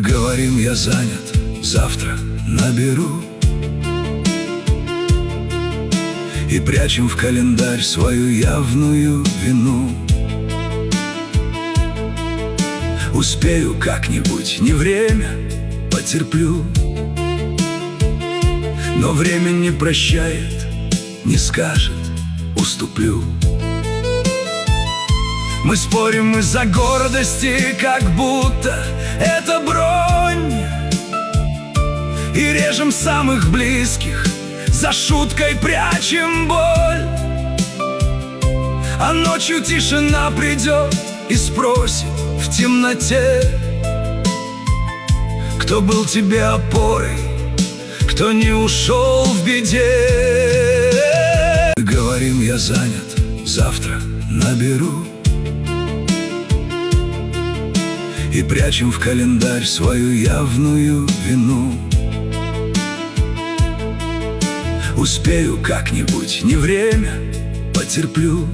Говорим, я занят, завтра наберу. И прячем в календарь свою явную вину. Успею как-нибудь, не время, потерплю. Но время не прощает, не скажет, уступлю. Мы спорим из-за гордости, как будто это бронь, и режем самых близких, за шуткой прячем боль. А ночью тишина придет и спросит в темноте: кто был тебе опорой, кто не ушел в беде. Говорим, я занят, завтра наберу. И прячем в календарь свою явную вину. Успею как-нибудь, не время, потерплю.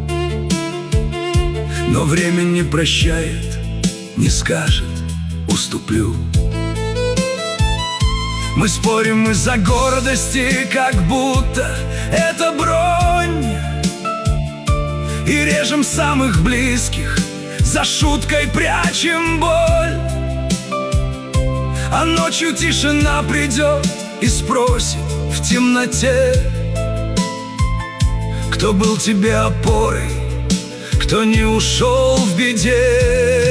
Но время не прощает, не скажет, уступлю. Мы спорим из-за гордости, как будто это бронь, и режем самых близких, за шуткой прячем боль. А ночью тишина придет и спросит в темноте: кто был тебе опорой, кто не ушел в беде.